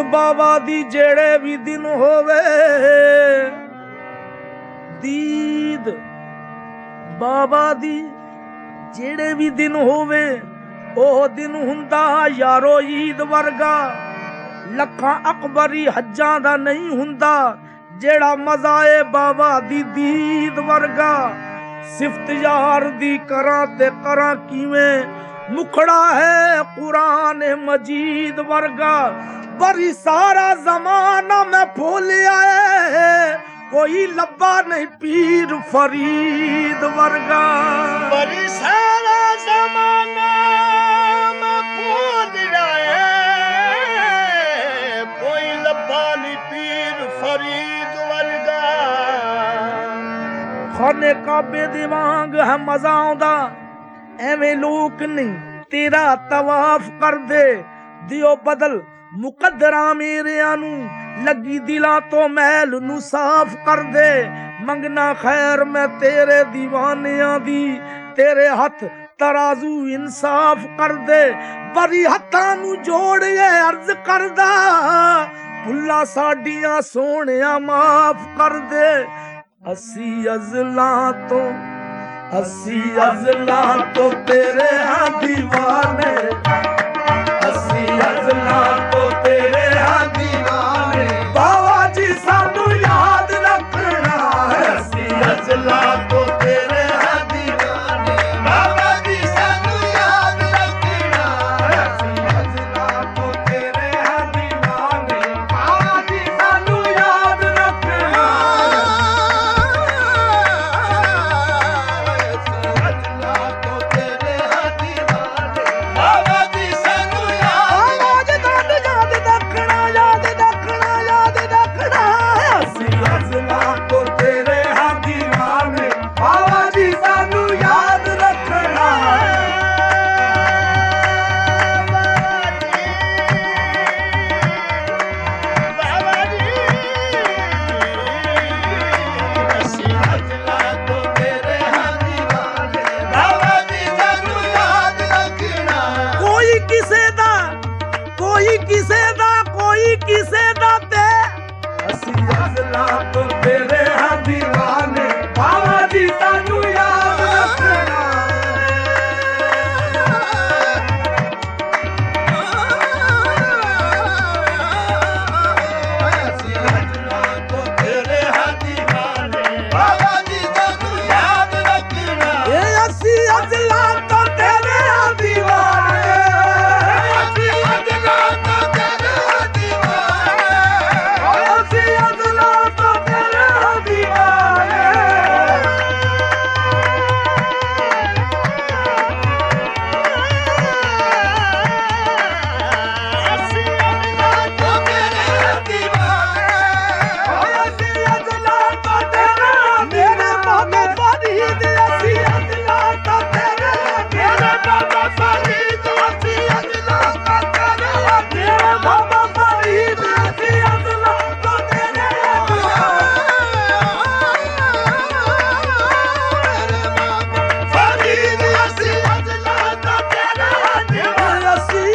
बाबा दी जेड़े भी दिन होवे, दीद बाबा दी जेड़े भी दिन होवे, ओह दिन हुंदा यारो ईद वर्गा। लखां अकबरी हज्जां दा नहीं हुंदा जेड़ा मजा ए बाबा दी दीद वर्गा। सिफत यार दी करां ते करां किवें, मुखड़ा है कुरान मजीद वर्गा। बरी सारा जमाना मैं भूलिया है, कोई लब्बा नहीं पीर फरीद वर्गा। बरी सारा जमाना मैं भूलिया है, कोई लब्बा नहीं पीर फरीद वर्गा। खाने काबे दे वांग है मजा आउंदा, एवें लोक नहीं तेरा तवाफ कर दे। दियो बदल मुकद्दरा मेरेआं नू, लगी दिलां तो मैल नू साफ कर दे। मंगना खैर मैं तेरे दीवानियां दी, तेरे हथ तराजू इंसाफ कर दे। बरी हत्थां नू जोड़िए अर्ज करदा, भुल्ला साडियां सोहणिया माफ कर दे। असी अज़लां तो तेरे हां दीवाने, असी अज़लां तो तेरे हां दीवाने। बाबा जी सानू याद रखना है, असी अज़लां तो तेरे हां दीवाने। बाबा जी सानू याद रखना है, असी अज़लां तो तेरे हां दीवाने। बाबा जी सानू याद रखना, बाबा जी सानू याद रखना, याद रखना, याद रखना। असी अज़लां तो तेरे हां दीवाने, बाबा जी सानू याद रखना। बाबा जी असी अज़लां तो तेरे हां दीवाने। बाबा जी सानू याद रखना। कोई किसे दा, कोई किसे दा, कोई किसे दा ते, असी अज़लां तो तेरे हां दीवाने। बाबा जी सानू याद रखना। असी अज़लां तो तेरे हां दीवाने। बाबा जी सानू याद रखना। ए असी अज़लां तो तेरे हां दीवाने। असी अज़लां तो तेरे हां दीवाने। असी अज़लां तो तेरे हां दीवाने। असी अज़लां तो तेरे हां दीवाने। असी अज़लां तो तेरे हां मेरे बाबा फरीद। असी अज़लां तो तेरे हां मेरे बाबा फरीद। असी अज़लां तो तेरे हां मेरे बाबा फरीद। असी अज़लां तो तेरे हां फरीद। असी अज़लां तो तेरे हां दीवाने।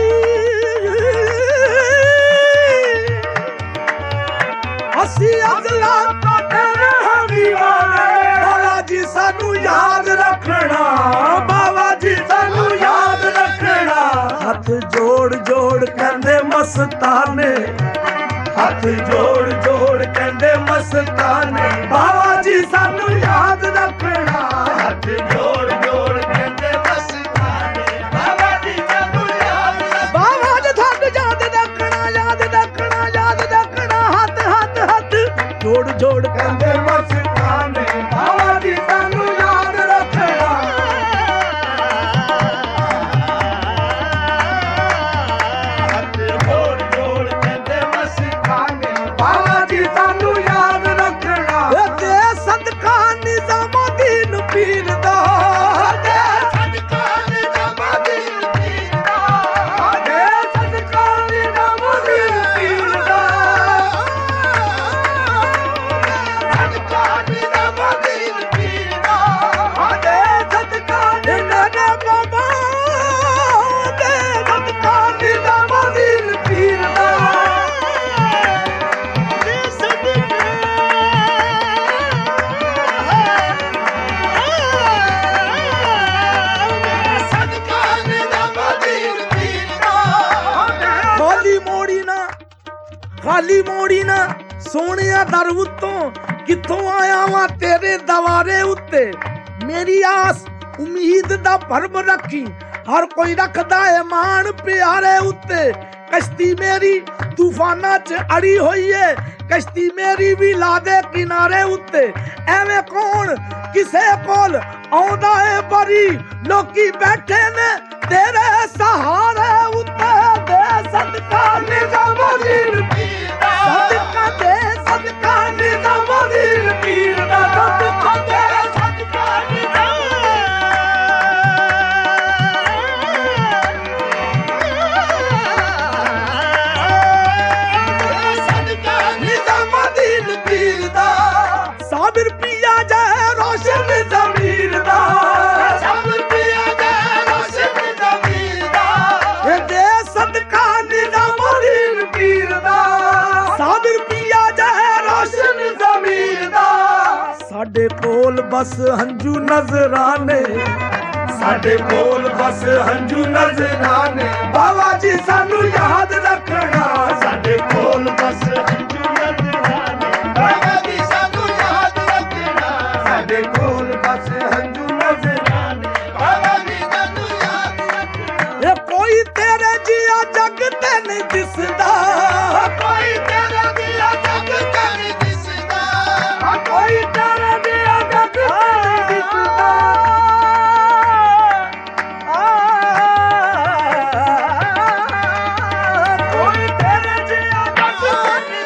असी अज़लां तो तेरे हां दीवाने। बाबा जी सानू याद रखना, बाबा जी सानू याद रखना। हथ जोड़ जोड़ कहंदे मस्ताने, हथ जोड़ जोड़ कहंदे मस्ताने। बाबा जी सानू याद रखना। हाथ जोड़ जोड़ कहंदे मस्ताने। बाबा जी सानू याद रखना। बाबा जी थक याद रखना, याद रखना, याद रखना। हथ हथ हथ जोड़ जोड़ कहंदे मस्ताने। बाबा जी सानू याद रखना। हाथ जोड़ जोड़ कहंदे मस्ताने। बाबा जी सानू याद रखना। ते सदका निज़ामुद्दीन पीर दा, ते सदका निज़ामुद्दीन पीर दा। ते सदका निज़ामुद्दीन पीर दा। सदका ਖਾਲੀ ਮੋੜੀ ਨਾ ਸੋਹਣਿਆ ਦਰ ਉੱਤੋਂ, ਕਿੱਥੋਂ ਆਇਆ ਵਾਂ ਤੇਰੇ ਦਵਾਰੇ ਉੱਤੇ। ਮੇਰੀ ਆਸ ਉਮੀਦ ਦਾ ਭਰਮ ਰੱਖੀ, ਹਰ ਕੋਈ ਰੱਖਦਾ ਏ ਮਾਣ ਪਿਆਰੇ ਉੱਤੇ। ਕਸ਼ਤੀ ਮੇਰੀ ਤੂਫਾਨਾਂ 'ਚ ਅੜੀ ਹੋਈ ਏ, ਕਸ਼ਤੀ ਮੇਰੀ ਵੀ ਲਾ ਦੇ ਕਿਨਾਰੇ ਉੱਤੇ। ਐਵੇਂ ਕੌਣ ਕਿਸੇ ਕੋਲ ਆਉਂਦਾ ਏ ਬਰੀ, ਲੋਕੀ ਬੈਠੇ ਨੇ ਤੇਰੇ ਸਹਾਰੇ ਉੱਤੇ। ਦੇ ਸਦਕਾ ਨਿਜ਼ਾਮੁਦੀਨ ਪੀਰ ਦਾ, ਸਦਕਾ ਦੇ ਸਦਕਾ ਨਿਜ਼ਾਮੁਦੀਨ ਪੀਰ ਦਾ, ਸਦਕਾ ਦੇ ਸਦਕਾ ਨਿਜ਼ਾਮੁਦੀਨ ਪੀਰ ਦਾ। ਸਾਬਿਰ ਪੀਆ ਜੈ ਰੋਸ਼ਨ ਜ਼ਮੀਰ ਦਾ, ਸਾਬਿਰ ਪੀਆ ਜੈ ਰੋਸ਼ਨ ਜ਼ਮੀਰ ਦਾ। ਦੇ ਸਦਕਾ ਨਿਜ਼ਾਮੁਦੀਨ ਪੀਰ ਦਾ, ਸਾਬਿਰ ਪੀਆ ਜੈ ਰੋਸ਼ਨ ਜ਼ਮੀਰ ਦਾ। ਸਾਡੇ ਕੋਲ ਬਸ ਹੰਝੂ ਨਜ਼ਰਾਨੇ, ਸਾਡੇ ਕੋਲ ਬਸ ਹੰਝੂ ਨਜ਼ਰਾਨੇ। ਬਾਬਾ ਜੀ ਸਾਨੂੰ ਯਾਦ ਰੱਖਣਾ, ਸਾਡੇ ਕੋਲ ਬਸ ਹੰਝੂ ਨਜ਼ਰਾਨੇ। ਬਾਬਾ ਜੀ ਸਾਨੂੰ ਯਾਦ ਰੱਖਣਾ, ਸਾਡੇ ਕੋਲ ਬਸ ਹੰਝੂ ਨਜ਼ਰਾਨੇ। ਬਾਬਾ ਜੀ ਸਾਨੂੰ ਯਾਦ ਰੱਖਣਾ। ਇਹ ਕੋਈ ਤੇਰੇ ਜਿਹਾ ਜੱਗ ਤੇ ਨਹੀਂ ਦਿਸਦਾ, ਕੋਈ ਤੇਰੇ ਜਿਹਾ ਜੱਗ ਤੇ ਨਹੀਂ ਦਿਸਦਾ, ਕੋਈ ਤੇਰੇ ਜਿਹਾ ਜੱਗ ਤੇ ਨਹੀਂ ਦਿਸਦਾ। ਕੋਈ ਤੇਰੇ ਜਿਹਾ ਜੱਗ ਤੇ ਨਹੀਂ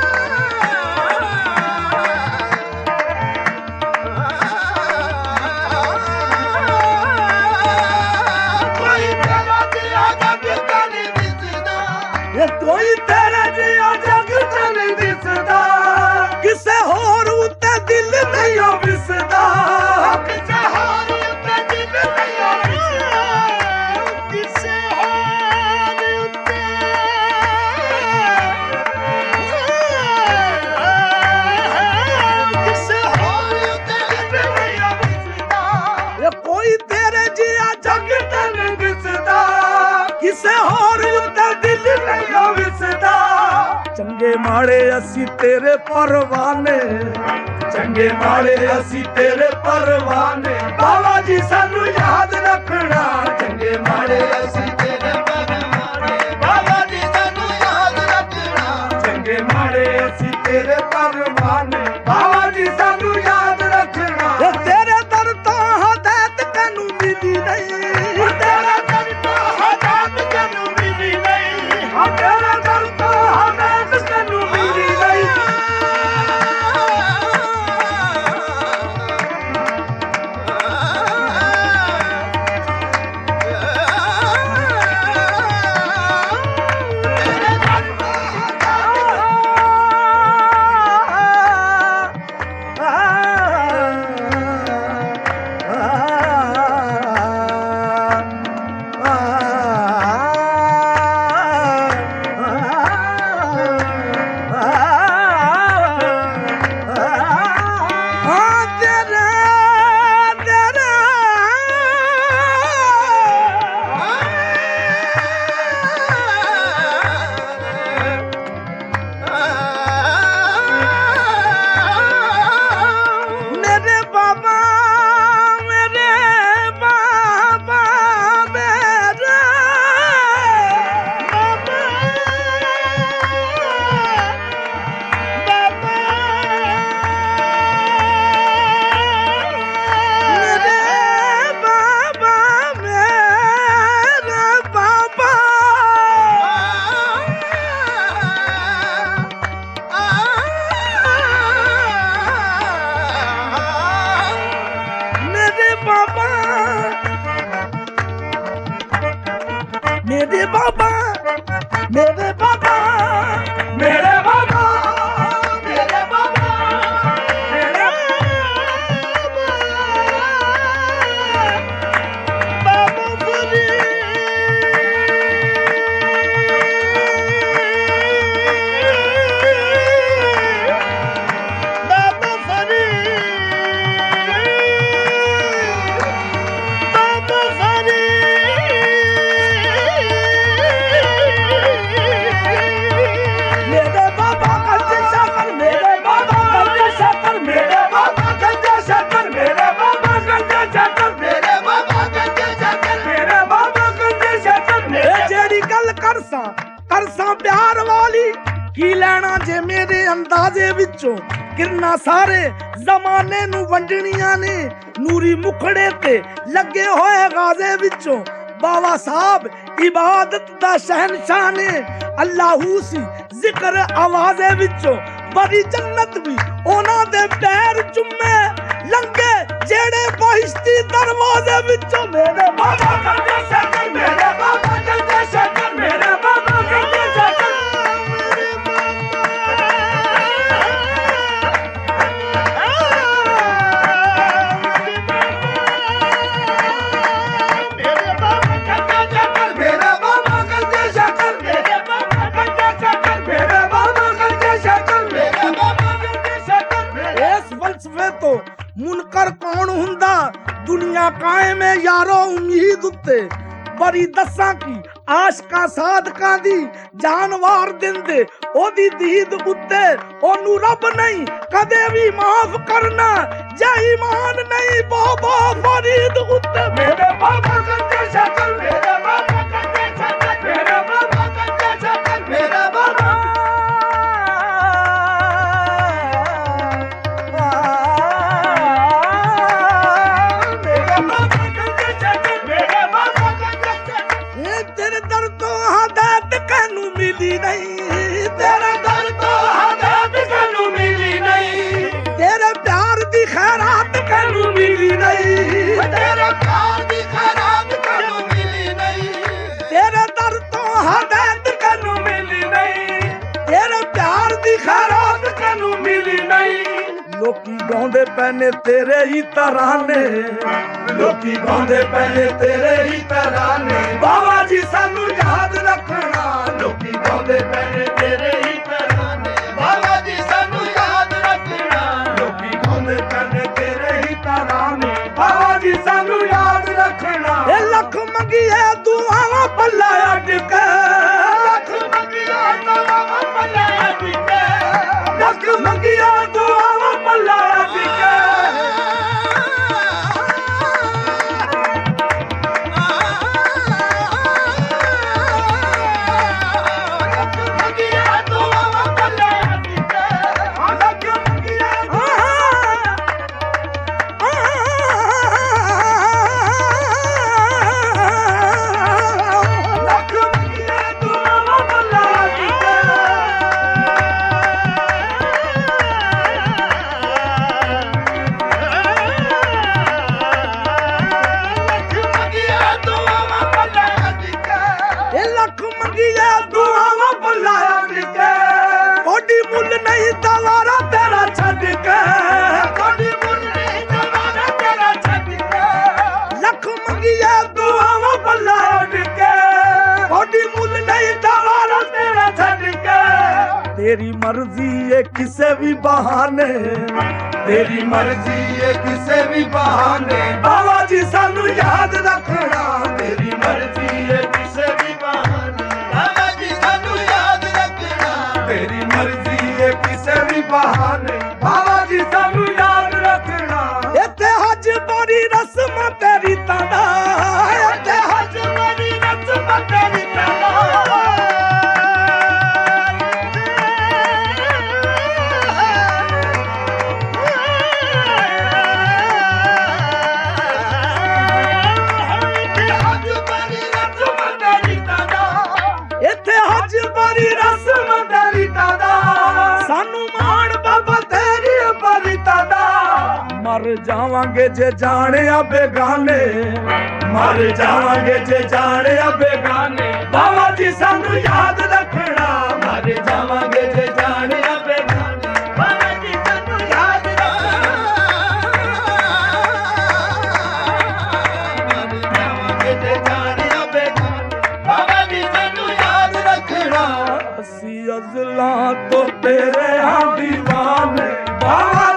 ਕੋਈ ਤੇਰਾ ਜਿਹਾ ਜੱਗ ਤੇ ਨਹੀਂ ਦਿਸਦਾ। ਕਿਸੇ ਹੋਰ ਉੱਤੇ ਦਿਲ ਨਹੀਂ ਵਿਸਦਾ, ਕਿਸੇ ਹੋਰ ਉੱਤੇ ਦਿਲ ਨਹੀਂ ਵਿਸਦਾ, ਕਿਸੇ ਹੋਰ ਉੱਤੇ ਕਿਸੇ ਹੋਰ ਉੱਤੇ ਦਿਲ ਨਹੀਂ ਵਿਸਦਾ। ਇਹ ਕੋਈ ਤੇਰੇ ਜਿਹਾ ਜੱਗ ਤੇ ਨਹੀਂ ਦਿਸਦਾ, ਕਿਸੇ ਹੋਰ ਉੱਤੇ ਦਿਲ ਨਹੀਂ ਵਿਸਦਾ। ਚੰਗੇ ਮਾੜੇ ਅਸੀਂ ਤੇਰੇ ਪਰਵਾਨੇ, ਚੰਗੇ ਮਾੜੇ ਅਸੀਂ ਤੇਰੇ ਪਰਵਾਨੇ। ਬਾਬਾ ਜੀ ਸਾਨੂੰ ਯਾਦ ਰੱਖਣਾ, ਚੰਗੇ ਮਾੜੇ ਅਸੀਂ ਤੇਰੇ ਪਰਵਾਨੇ। ਬਾਬਾ ਜੀ ਸਾਨੂੰ ਯਾਦ ਰੱਖਣਾ, ਚੰਗੇ ਮਾੜੇ ਅਸੀਂ ਤੇਰੇ ਪਰਵਾਨੇ। ਬਾਬਾ ਜੀ ਸਾਨੂੰ ਯਾਦ ਰੱਖਣਾ। ਤੇਰੇ ਦਰ ਤੋਂ ਹਦਾਇਤ ਤੈਨੂੰ ਮਿਲੀ ਨਹੀਂ, ਤੇਰੇ ਦਰ ਤੋਂ ਹਦਾਇਤ ਤੈਨੂੰ ਮਿਲੀ ਨਹੀਂ, ਤੇਰੇ ਦਰ ਤੋਂ ਹਦਾਇਤ ਤੈਨੂੰ ਮਿਲੀ ਨਹੀਂ। मेरे बाबा मेरे बाबा मेरे बाबा मेरे बाबा मेरे बाबा फरी बाबा फरी बाबा फरी ਪਿਆਰ ਵਾਲੀ ਕੀ ਲੈਣਾ ਜੇ ਮੇਰੇ ਅੰਦਾਜ਼ੇ ਵਿੱਚੋਂ ਕਿਰਨਾਂ ਸਾਰੇ ਜ਼ਮਾਨੇ ਨੂੰ ਵੰਡਣੀਆਂ ਨੇ ਨੂਰੀ ਮੁਖੜੇ ਤੇ ਲੱਗੇ ਹੋਏ ਗਾਜ਼ੇ ਵਿੱਚੋਂ ਬਾਵਾ ਸਾਹਿਬ ਇਬਾਦਤ ਦਾ ਸ਼ਹਿਨशाह ਨੇ ਅੱਲਾਹੂ ਸੀ ਜ਼ਿਕਰ ਆਵਾਜ਼ੇ ਵਿੱਚੋਂ ਬੜੀ ਜੰਨਤ ਵੀ ਉਹਨਾਂ ਦੇ ਪੈਰ ਚੁੰਮੇ ਲੰਗੇ ਜਿਹੜੇ ਬਹਿਸ਼ਤੀ ਦਰਵਾਜ਼ੇ ਵਿੱਚੋਂ ਮੇਰੇ ਬਾਬਾ ਕਰਦੇ ਸ਼ਕਰ ਮੇਰੇ ਬਾਬਾ ਕਰਦੇ ਸ਼ਕਰ ਮੇਰੇ ਬਾਬਾ ਕਰਦੇ ਸ਼ਕਰ तो मुनकर कौन हुंदा दुनिया कायम है यारो उम्मीद उत्ते बड़ी दसा की आशका साधका दी जानवार दिंदे ओदी दीद उत्ते ओनू रब नहीं कदे भी माफ करना जे ईमान नहीं बाबा फरीद उत्ते मेरे बाबा करते शक्ल मेरे बाबा करते शक्ल मेरे बाबा करते शक्ल मेरे बाबा तेरे दर तो हदायत कहनू मिली नहीं तेरे दर तो हदायत कहनू मिली नहीं तेरे प्यार दी खैरात कहनू मिली नहीं तेरे प्यार दी खैरात कहनू मिली नहीं तेरे दर तो हदायत कहनू मिली नहीं तेरे प्यार दी खैरात कहनू मिली नहीं लोकी गाउंदे पैने तेरे ही तराने लोकी गाउंदे पैने तेरे ही तराने बाबा जी सानू याद रखना लोकी गाउंदे पैने तेरे ही तराने बाबा जी सानू याद रखना लोकी गाउंदे पैने तेरे ही तराने बाबा जी सानू याद रखना ए लख मंगिए दुआवां पल्ला अटके लख मंगिए दुआवां पल्ला अटके लख मंगिए दुआवां पल्ला अटके तेरी मर्जी है किसे भी बहाने तेरी मर्जी है किसे भी बहाने बाबा जी सानू याद रखना तेरी मर्जी है किसे भी बहाने बाबा जी सानू याद रखना तेरी मर्जी है किसे भी बहाने बाबा जी सानू याद रखना इत्थे हज बड़ी रस्म तेरी तादा इत्थे हज बड़ी रस्म तेरी तादा मर जावांगे जे जाने बेगाने मर जावांगे जे जाने बेगाने बाबा जी सानू याद रखना मर जावांगे जे जाने बेगाने बाबा जी सानू याद रखना मर जावांगे जे जाने बेगाने बाबा जी सानू याद रखना असी अज़लां तो तेरे हां दीवाने बाबा